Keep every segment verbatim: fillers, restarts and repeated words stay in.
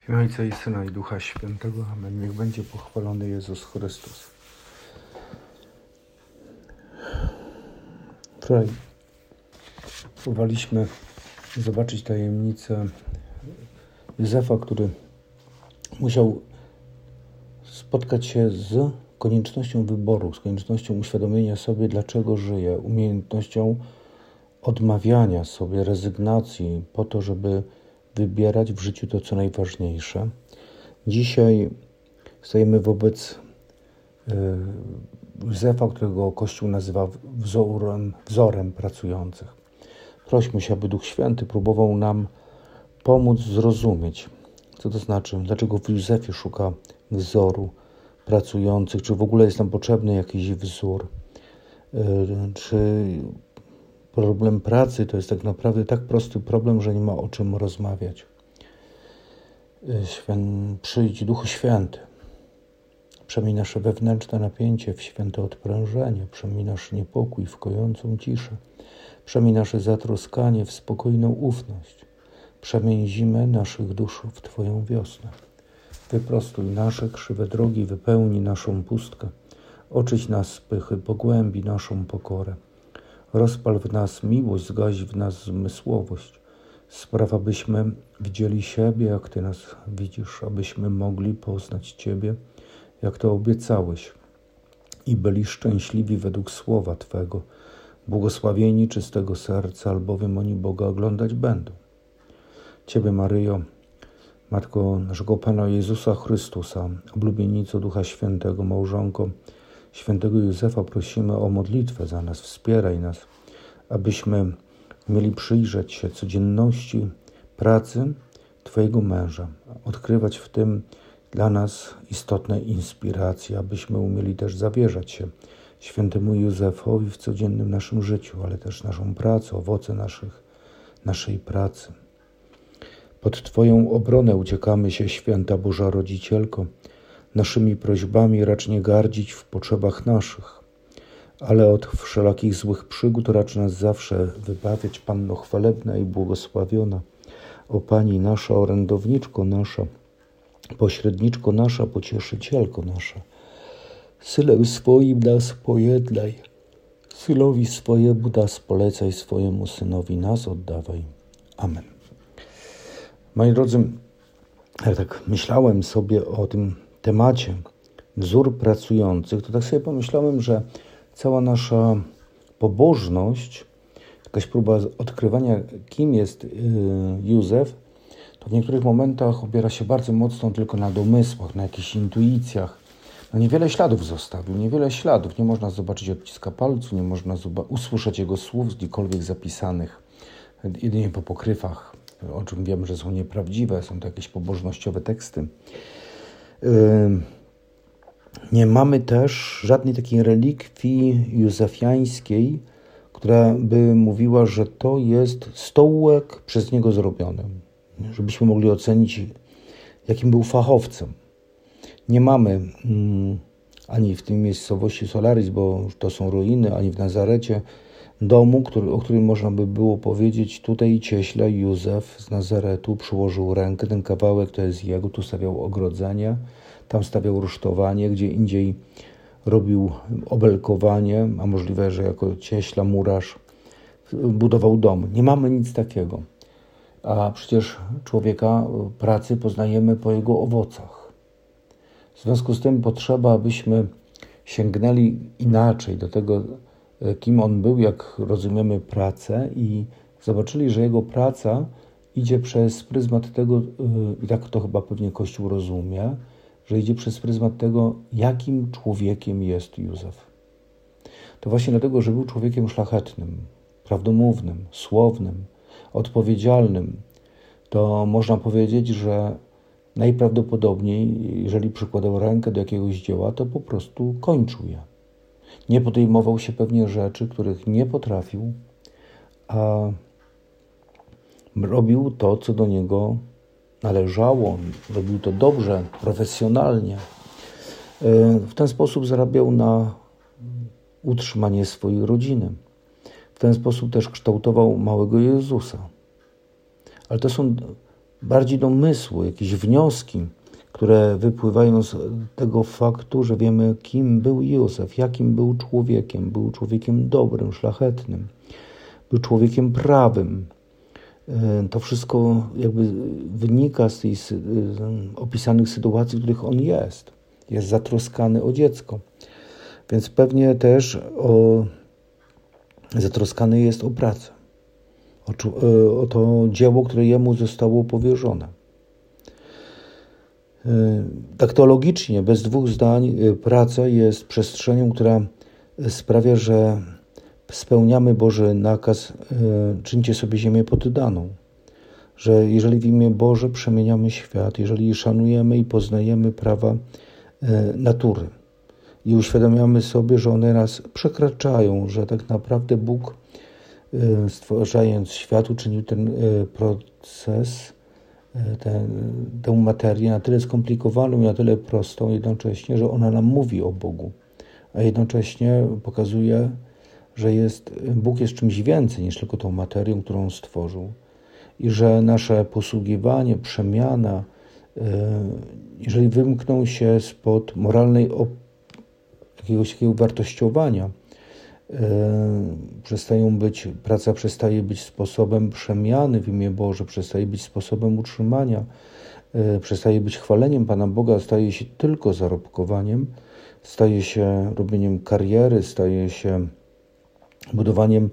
W imię Ojca i Syna i Ducha Świętego. Amen. Niech będzie pochwalony Jezus Chrystus. Wczoraj próbowaliśmy zobaczyć tajemnicę Józefa, który musiał spotkać się z koniecznością wyboru, z koniecznością uświadomienia sobie, dlaczego żyje, umiejętnością odmawiania sobie rezygnacji po to, żeby wybierać w życiu to, co najważniejsze. Dzisiaj stajemy wobec Józefa, którego Kościół nazywa wzorem, wzorem pracujących. Prośmy się, aby Duch Święty próbował nam pomóc zrozumieć, co to znaczy, dlaczego w Józefie szuka wzoru pracujących, czy w ogóle jest nam potrzebny jakiś wzór, czy problem pracy to jest tak naprawdę tak prosty problem, że nie ma o czym rozmawiać. Świę... Przyjdź Duchu Święty. Przemień nasze wewnętrzne napięcie w święte odprężenie. Przemień nasz niepokój w kojącą ciszę. Przemień nasze zatroskanie w spokojną ufność. Przemień zimę naszych dusz w Twoją wiosnę. Wyprostuj nasze krzywe drogi, wypełnij naszą pustkę. Oczyść nas z pychy, pogłębi naszą pokorę. Rozpal w nas miłość, zgaś w nas zmysłowość. Spraw, abyśmy widzieli siebie, jak Ty nas widzisz, abyśmy mogli poznać Ciebie, jak to obiecałeś i byli szczęśliwi według słowa Twego, błogosławieni czystego serca, albowiem oni Boga oglądać będą. Ciebie, Maryjo, Matko naszego Pana Jezusa Chrystusa, oblubienico Ducha Świętego, małżonko Świętego Józefa, prosimy o modlitwę za nas, wspieraj nas, abyśmy mieli przyjrzeć się codzienności pracy Twojego męża, odkrywać w tym dla nas istotne inspiracje, abyśmy umieli też zawierzać się Świętemu Józefowi w codziennym naszym życiu, ale też naszą pracę, owoce naszych, naszej pracy. Pod Twoją obronę uciekamy się, Święta Boża Rodzicielko. Naszymi prośbami racz nie gardzić w potrzebach naszych, ale od wszelakich złych przygód racz nas zawsze wybawiać, Panno chwalebna i błogosławiona. O Pani nasza, orędowniczko nasza, pośredniczko nasza, pocieszycielko nasza. Synem swoim nas pojednaj, Synowi swojemu nas polecaj, swojemu Synowi nas oddawaj. Amen. Moi drodzy, jak tak myślałem sobie o tym temacie wzór pracujących, to tak sobie pomyślałem, że cała nasza pobożność, jakaś próba odkrywania, kim jest Józef, to w niektórych momentach opiera się bardzo mocno tylko na domysłach, na jakichś intuicjach. No niewiele śladów zostawił, niewiele śladów. Nie można zobaczyć odciska palcu, nie można usłyszeć jego słów gdziekolwiek zapisanych, jedynie po pokrywach, o czym wiem, że są nieprawdziwe, są to jakieś pobożnościowe teksty. Nie mamy też żadnej takiej relikwii józefiańskiej, która by mówiła, że to jest stołek przez niego zrobiony, żebyśmy mogli ocenić, jakim był fachowcem. Nie mamy mm, ani w tej miejscowości Solaris, bo to są ruiny, ani w Nazarecie domu, który, o którym można by było powiedzieć, tutaj cieśla Józef z Nazaretu przyłożył rękę, ten kawałek to jest jego, tu stawiał ogrodzenie, tam stawiał rusztowanie, gdzie indziej robił obelkowanie, a możliwe, że jako cieśla, murarz budował dom. Nie mamy nic takiego. A przecież człowieka pracy poznajemy po jego owocach. W związku z tym potrzeba, abyśmy sięgnęli inaczej do tego, kim on był, jak rozumiemy pracę i zobaczyli, że jego praca idzie przez pryzmat tego, i tak to chyba pewnie Kościół rozumie, że idzie przez pryzmat tego, jakim człowiekiem jest Józef. To właśnie dlatego, że był człowiekiem szlachetnym, prawdomównym, słownym, odpowiedzialnym, to można powiedzieć, że najprawdopodobniej, jeżeli przykładał rękę do jakiegoś dzieła, to po prostu kończył je. Nie podejmował się pewnie rzeczy, których nie potrafił, a robił to, co do niego należało. Robił to dobrze, profesjonalnie. W ten sposób zarabiał na utrzymanie swojej rodziny. W ten sposób też kształtował małego Jezusa. Ale to są bardziej domysłu, jakieś wnioski, które wypływają z tego faktu, że wiemy, kim był Józef, jakim był człowiekiem. Był człowiekiem dobrym, szlachetnym, był człowiekiem prawym. To wszystko jakby wynika z tych opisanych sytuacji, w których on jest. Jest zatroskany o dziecko. Więc pewnie też o, zatroskany jest o pracę, o, o to dzieło, które jemu zostało powierzone. Tak teologicznie, bez dwóch zdań, praca jest przestrzenią, która sprawia, że spełniamy Boży nakaz, czyńcie sobie ziemię poddaną. Że jeżeli w imię Boże przemieniamy świat, jeżeli szanujemy i poznajemy prawa natury i uświadamiamy sobie, że one nas przekraczają, że tak naprawdę Bóg, stwarzając świat, uczynił ten proces, tę, tę materię na tyle skomplikowaną i na tyle prostą jednocześnie, że ona nam mówi o Bogu, a jednocześnie pokazuje, że jest, Bóg jest czymś więcej niż tylko tą materią, którą stworzył. I że nasze posługiwanie, przemiana, jeżeli wymkną się spod moralnej jakiegoś takiego wartościowania, przestają być, praca przestaje być sposobem przemiany w imię Boże, przestaje być sposobem utrzymania, przestaje być chwaleniem Pana Boga, staje się tylko zarobkowaniem, staje się robieniem kariery, staje się budowaniem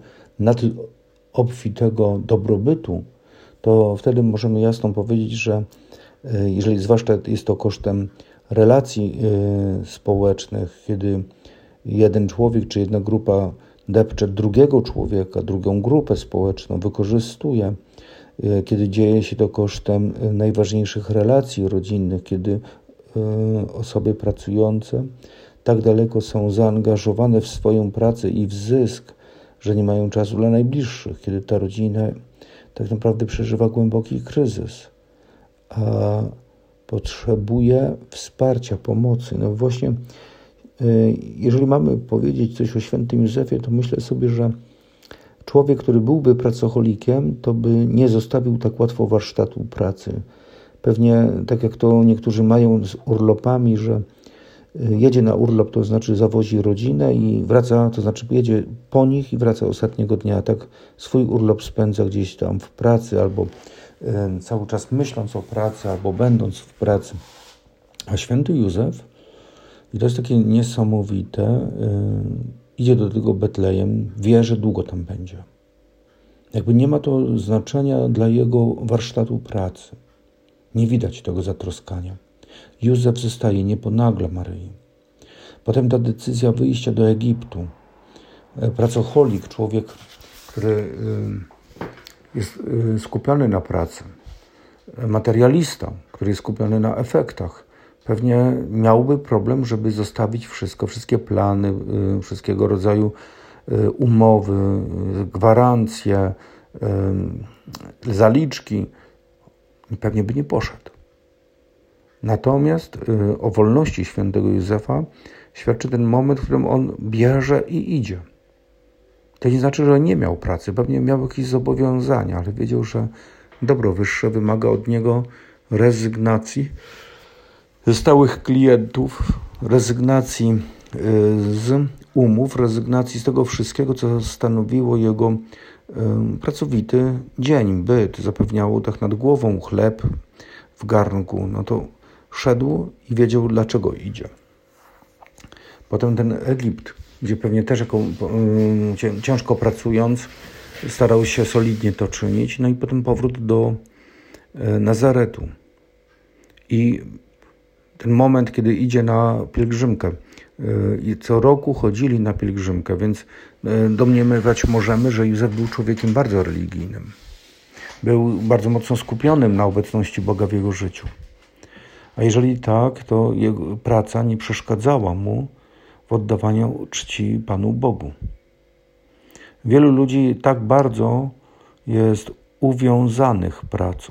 nadobfitego dobrobytu, to wtedy możemy jasno powiedzieć, że jeżeli zwłaszcza jest to kosztem relacji społecznych, kiedy jeden człowiek czy jedna grupa depcze drugiego człowieka, drugą grupę społeczną, wykorzystuje, kiedy dzieje się to kosztem najważniejszych relacji rodzinnych, kiedy osoby pracujące tak daleko są zaangażowane w swoją pracę i w zysk, że nie mają czasu dla najbliższych, kiedy ta rodzina tak naprawdę przeżywa głęboki kryzys, a potrzebuje wsparcia, pomocy. No właśnie, jeżeli mamy powiedzieć coś o świętym Józefie, to myślę sobie, że człowiek, który byłby pracocholikiem, to by nie zostawił tak łatwo warsztatu pracy. Pewnie tak jak to niektórzy mają z urlopami, że jedzie na urlop, to znaczy zawozi rodzinę i wraca, to znaczy jedzie po nich i wraca ostatniego dnia. Tak swój urlop spędza gdzieś tam w pracy albo cały czas myśląc o pracy, albo będąc w pracy. A święty Józef, i to jest takie niesamowite, idzie do tego Betlejem, wie, że długo tam będzie. Jakby nie ma to znaczenia dla jego warsztatu pracy. Nie widać tego zatroskania. Józef zostaje, nie ponagla Maryi. Potem ta decyzja wyjścia do Egiptu. Pracocholik, człowiek, który jest skupiony na pracy. Materialista, który jest skupiony na efektach. Pewnie miałby problem, żeby zostawić wszystko, wszystkie plany, wszystkiego rodzaju umowy, gwarancje, zaliczki. Pewnie by nie poszedł. Natomiast o wolności świętego Józefa świadczy ten moment, w którym on bierze i idzie. To nie znaczy, że nie miał pracy, pewnie miał jakieś zobowiązania, ale wiedział, że dobro wyższe wymaga od niego rezygnacji ze stałych klientów, rezygnacji z umów, rezygnacji z tego wszystkiego, co stanowiło jego pracowity dzień, byt, zapewniało dach nad głową, chleb w garnku. No to szedł i wiedział, dlaczego idzie. Potem ten Egipt, gdzie pewnie też jako, ciężko pracując starał się solidnie to czynić. No i potem powrót do Nazaretu. I ten moment, kiedy idzie na pielgrzymkę. I co roku chodzili na pielgrzymkę, więc domniemywać możemy, że Józef był człowiekiem bardzo religijnym. Był bardzo mocno skupionym na obecności Boga w jego życiu. A jeżeli tak, to jego praca nie przeszkadzała mu w oddawaniu czci Panu Bogu. Wielu ludzi tak bardzo jest uwiązanych pracą,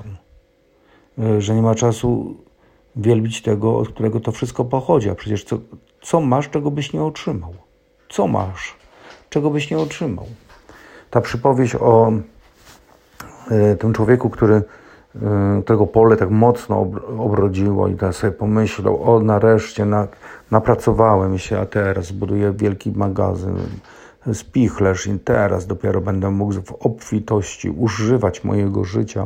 że nie ma czasu wielbić tego, od którego to wszystko pochodzi. A przecież co, co masz, czego byś nie otrzymał? Co masz, czego byś nie otrzymał? Ta przypowieść o y, tym człowieku, który którego pole tak mocno obrodziło i teraz sobie pomyślał, o nareszcie na, napracowałem się, a teraz buduję wielki magazyn, spichlerz i teraz dopiero będę mógł w obfitości używać mojego życia.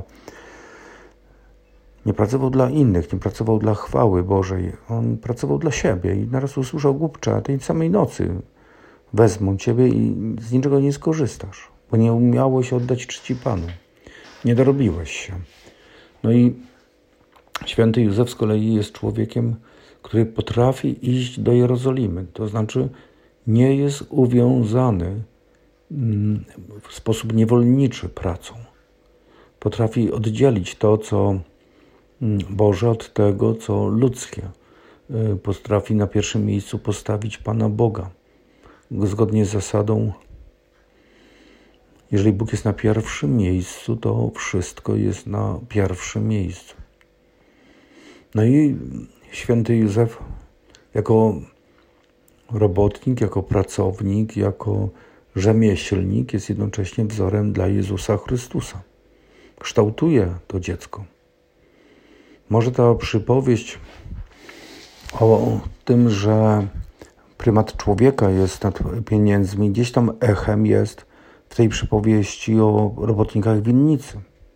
Nie pracował dla innych, nie pracował dla chwały Bożej. On pracował dla siebie i naraz usłyszał: głupcze, tej samej nocy wezmą ciebie i z niczego nie skorzystasz, bo nie umiałeś oddać czci Panu. Nie dorobiłeś się. No i święty Józef z kolei jest człowiekiem, który potrafi iść do Jerozolimy. To znaczy nie jest uwiązany w sposób niewolniczy pracą. Potrafi oddzielić to, co Boże, od tego, co ludzkie. Potrafi na pierwszym miejscu postawić Pana Boga. Zgodnie z zasadą, jeżeli Bóg jest na pierwszym miejscu, to wszystko jest na pierwszym miejscu. No i święty Józef jako robotnik, jako pracownik, jako rzemieślnik jest jednocześnie wzorem dla Jezusa Chrystusa. Kształtuje to dziecko. Może ta przypowieść o tym, że prymat człowieka jest nad pieniędzmi, gdzieś tam echem jest w tej przypowieści o robotnikach winnicy.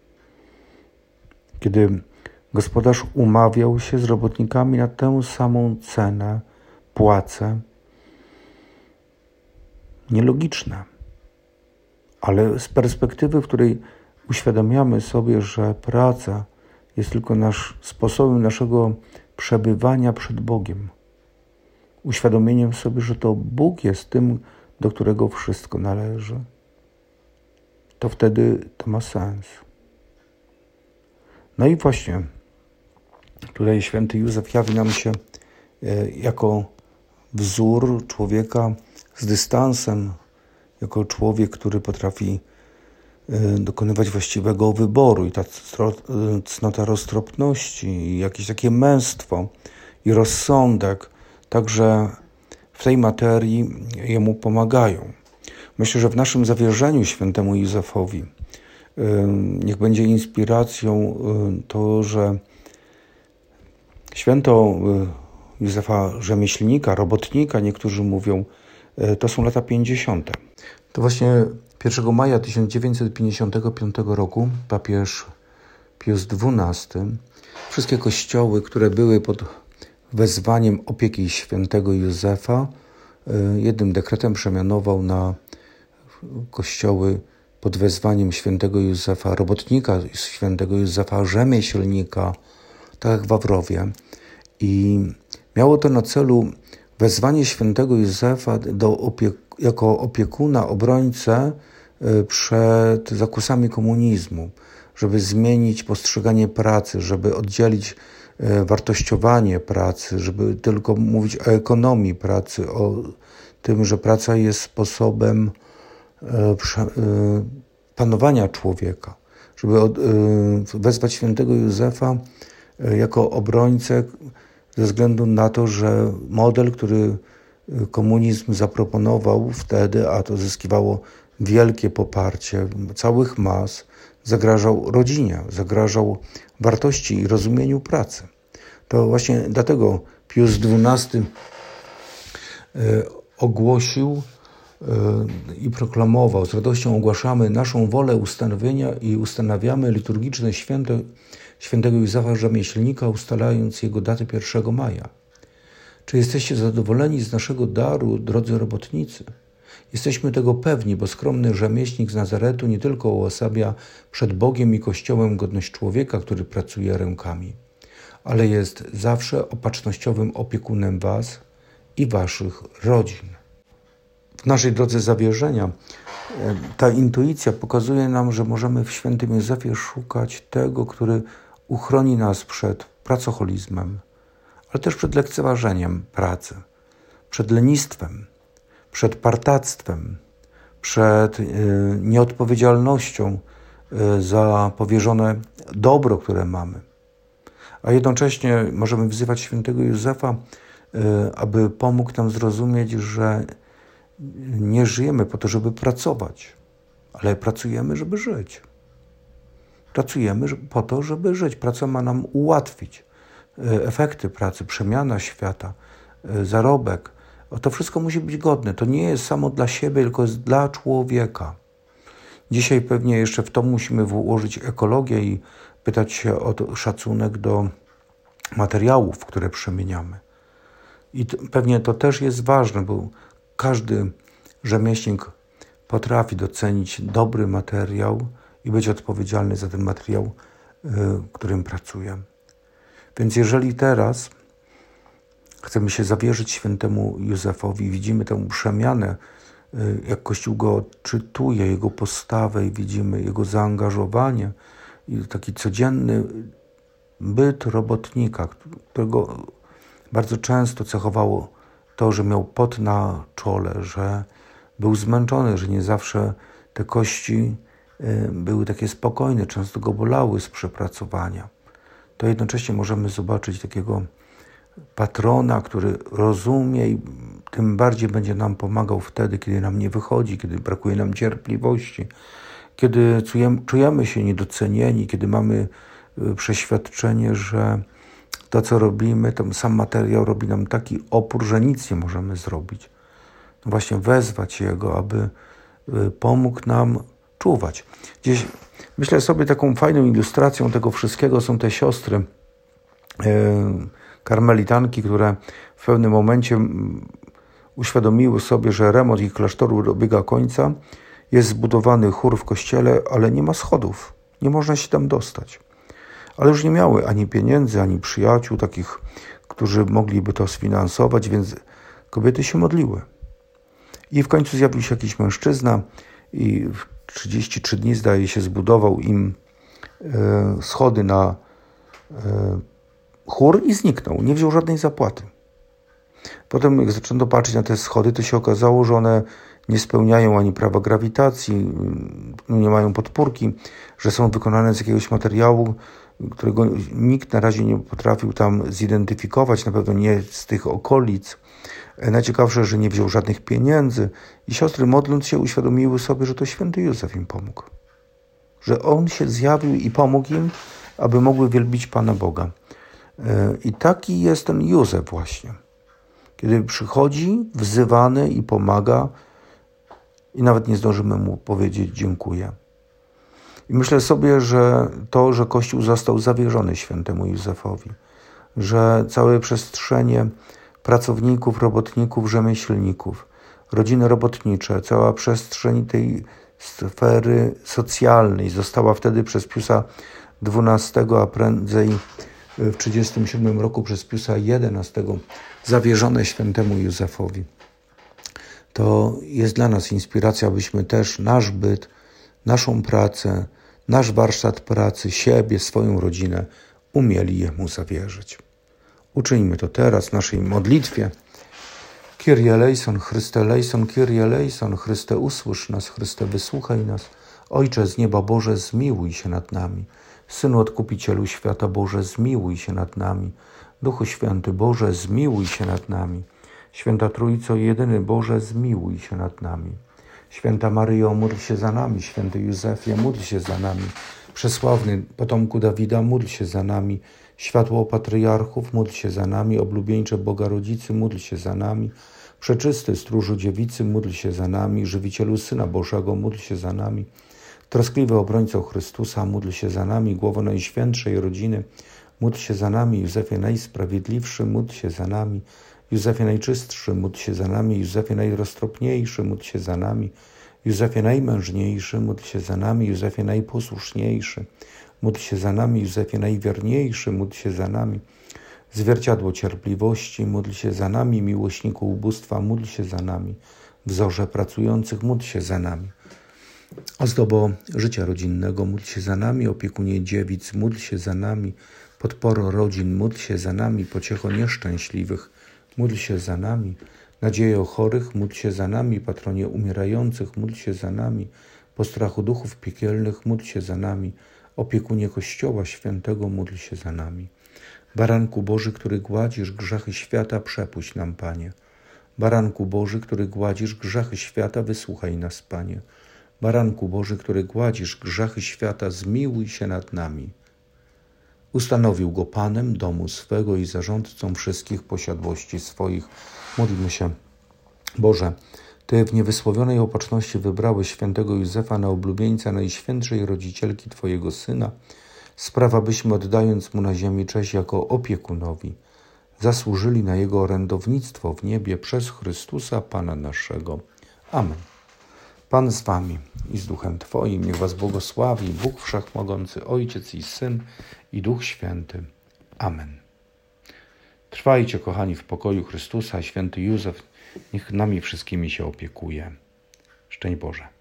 Kiedy gospodarz umawiał się z robotnikami na tę samą cenę, płacę, nielogiczne, ale z perspektywy, w której uświadamiamy sobie, że praca jest tylko nasz, sposobem naszego przebywania przed Bogiem, uświadomieniem sobie, że to Bóg jest tym, do którego wszystko należy, to wtedy to ma sens. No i właśnie tutaj święty Józef jawi nam się jako wzór człowieka z dystansem, jako człowiek, który potrafi dokonywać właściwego wyboru i ta cnota roztropności, i jakieś takie męstwo i rozsądek także w tej materii jemu pomagają. Myślę, że w naszym zawierzeniu świętemu Józefowi niech będzie inspiracją to, że święto Józefa rzemieślnika, robotnika, niektórzy mówią, to są lata pięćdziesiąte. To właśnie pierwszego maja tysiąc dziewięćset pięćdziesiątego piątego roku papież Pius dwunasty wszystkie kościoły, które były pod wezwaniem opieki świętego Józefa, jednym dekretem przemianował na kościoły pod wezwaniem świętego Józefa robotnika, świętego Józefa rzemieślnika, tak jak w Wawrowie. I miało to na celu wezwanie świętego Józefa do opie- jako opiekuna, obrońcę przed zakusami komunizmu, żeby zmienić postrzeganie pracy, żeby oddzielić wartościowanie pracy, żeby tylko mówić o ekonomii pracy, o tym, że praca jest sposobem panowania człowieka, żeby wezwać świętego Józefa jako obrońcę ze względu na to, że model, który komunizm zaproponował wtedy, a to zyskiwało wielkie poparcie całych mas, zagrażał rodzinie, zagrażał wartości i rozumieniu pracy. To właśnie dlatego Pius dwunasty ogłosił i proklamował, z radością ogłaszamy naszą wolę ustanowienia i ustanawiamy liturgiczne święto świętego Józefa Rzemieślnika, ustalając jego datę pierwszego maja. Czy jesteście zadowoleni z naszego daru, drodzy robotnicy? Jesteśmy tego pewni, bo skromny rzemieślnik z Nazaretu nie tylko uosabia przed Bogiem i Kościołem godność człowieka, który pracuje rękami, ale jest zawsze opatrznościowym opiekunem was i waszych rodzin. W naszej drodze zawierzenia ta intuicja pokazuje nam, że możemy w świętym Józefie szukać tego, który uchroni nas przed pracoholizmem, ale też przed lekceważeniem pracy, przed lenistwem, przed partactwem, przed nieodpowiedzialnością za powierzone dobro, które mamy. A jednocześnie możemy wzywać świętego Józefa, aby pomógł nam zrozumieć, że nie żyjemy po to, żeby pracować, ale pracujemy, żeby żyć. pracujemy po to, żeby żyć. Praca ma nam ułatwić efekty pracy, przemiana świata, zarobek. To wszystko musi być godne. To nie jest samo dla siebie, tylko jest dla człowieka. Dzisiaj pewnie jeszcze w to musimy włożyć ekologię i pytać się o to, szacunek do materiałów, które przemieniamy. I to, pewnie to też jest ważne, bo każdy rzemieślnik potrafi docenić dobry materiał i być odpowiedzialny za ten materiał, y, którym pracuje. Więc jeżeli teraz chcemy się zawierzyć świętemu Józefowi, widzimy tę przemianę, y, jak Kościół go odczytuje, jego postawę i widzimy jego zaangażowanie i taki codzienny byt robotnika, którego bardzo często cechowało to, że miał pot na czole, że był zmęczony, że nie zawsze te kości były takie spokojne, często go bolały z przepracowania. To jednocześnie możemy zobaczyć takiego patrona, który rozumie i tym bardziej będzie nam pomagał wtedy, kiedy nam nie wychodzi, kiedy brakuje nam cierpliwości, kiedy czujemy się niedocenieni, kiedy mamy przeświadczenie, że to, co robimy, ten sam materiał robi nam taki opór, że nic nie możemy zrobić. No właśnie wezwać Jego, aby pomógł nam czuwać. Gdzieś myślę sobie, taką fajną ilustracją tego wszystkiego są te siostry karmelitanki, które w pewnym momencie uświadomiły sobie, że remont ich klasztoru dobiega końca. Jest zbudowany chór w kościele, ale nie ma schodów. Nie można się tam dostać. Ale już nie miały ani pieniędzy, ani przyjaciół takich, którzy mogliby to sfinansować, więc kobiety się modliły. I w końcu zjawił się jakiś mężczyzna i w trzydzieści trzy dni, zdaje się, zbudował im e, schody na e, chór i zniknął. Nie wziął żadnej zapłaty. Potem, jak zaczęto patrzeć na te schody, to się okazało, że one nie spełniają ani prawa grawitacji, nie mają podpórki, że są wykonane z jakiegoś materiału, którego nikt na razie nie potrafił tam zidentyfikować, na pewno nie z tych okolic. Najciekawsze, że nie wziął żadnych pieniędzy i siostry, modląc się, uświadomiły sobie, że to święty Józef im pomógł. Że on się zjawił i pomógł im, aby mogły wielbić Pana Boga. I taki jest ten Józef właśnie. Kiedy przychodzi wzywany i pomaga i nawet nie zdążymy mu powiedzieć dziękuję. I myślę sobie, że to, że Kościół został zawierzony świętemu Józefowi, że całe przestrzenie pracowników, robotników, rzemieślników, rodziny robotnicze, cała przestrzeń tej sfery socjalnej została wtedy przez Piusa dwunastego, a prędzej w trzydziestym siódmym roku przez Piusa jedenastego zawierzone świętemu Józefowi. To jest dla nas inspiracja, abyśmy też nasz byt, naszą pracę, nasz warsztat pracy, siebie, swoją rodzinę umieli Jemu zawierzyć. Uczyńmy to teraz w naszej modlitwie. Kyrie eleison, Chryste eleison, Kyrie eleison, Chryste usłysz nas, Chryste wysłuchaj nas. Ojcze z nieba Boże, zmiłuj się nad nami. Synu Odkupicielu świata Boże, zmiłuj się nad nami. Duchu Święty Boże, zmiłuj się nad nami. Święta Trójco, jedyny Boże, zmiłuj się nad nami. Święta Maryjo, módl się za nami. Święty Józefie, módl się za nami. Przesławny potomku Dawida, módl się za nami. Światło patriarchów, módl się za nami. Oblubieńcze Boga Rodzicy, módl się za nami. Przeczysty stróżu Dziewicy, módl się za nami. Żywicielu Syna Bożego, módl się za nami. Troskliwy obrońco Chrystusa, módl się za nami. Głowo Najświętszej Rodziny, módl się za nami. Józefie Najsprawiedliwszy, módl się za nami. Józefie Najczystszy, módl się za nami. Józefie Najroztropniejszy, módl się za nami. Józefie Najmężniejszy, módl się za nami. Józefie Najposłuszniejszy, módl się za nami. Józefie Najwierniejszy, módl się za nami. Zwierciadło cierpliwości, módl się za nami. Miłośniku ubóstwa, módl się za nami. Wzorze pracujących, módl się za nami. Ozdobo życia rodzinnego, módl się za nami. Opiekunie dziewic, módl się za nami. Podporo rodzin, módl się za nami. Pociecho nieszczęśliwych, módl się za nami. Nadziejo chorych, módl się za nami. Patronie umierających, módl się za nami. Postrachu duchów piekielnych, módl się za nami. Opiekunie Kościoła Świętego, módl się za nami. Baranku Boży, który gładzisz grzechy świata, przepuść nam, Panie. Baranku Boży, który gładzisz grzechy świata, wysłuchaj nas, Panie. Baranku Boży, który gładzisz grzechy świata, zmiłuj się nad nami. Ustanowił go Panem domu swego i zarządcą wszystkich posiadłości swoich. Módlmy się. Boże, Ty w niewysłowionej opatrzności wybrałeś świętego Józefa na oblubieńca Najświętszej Rodzicielki Twojego Syna, sprawa byśmy, oddając Mu na ziemi cześć jako opiekunowi, zasłużyli na Jego orędownictwo w niebie przez Chrystusa Pana naszego. Amen. Pan z Wami i z Duchem Twoim, niech Was błogosławi Bóg Wszechmogący, Ojciec i Syn i Duch Święty. Amen. Trwajcie, kochani, w pokoju Chrystusa. Święty Józef niech nami wszystkimi się opiekuje. Szczęść Boże.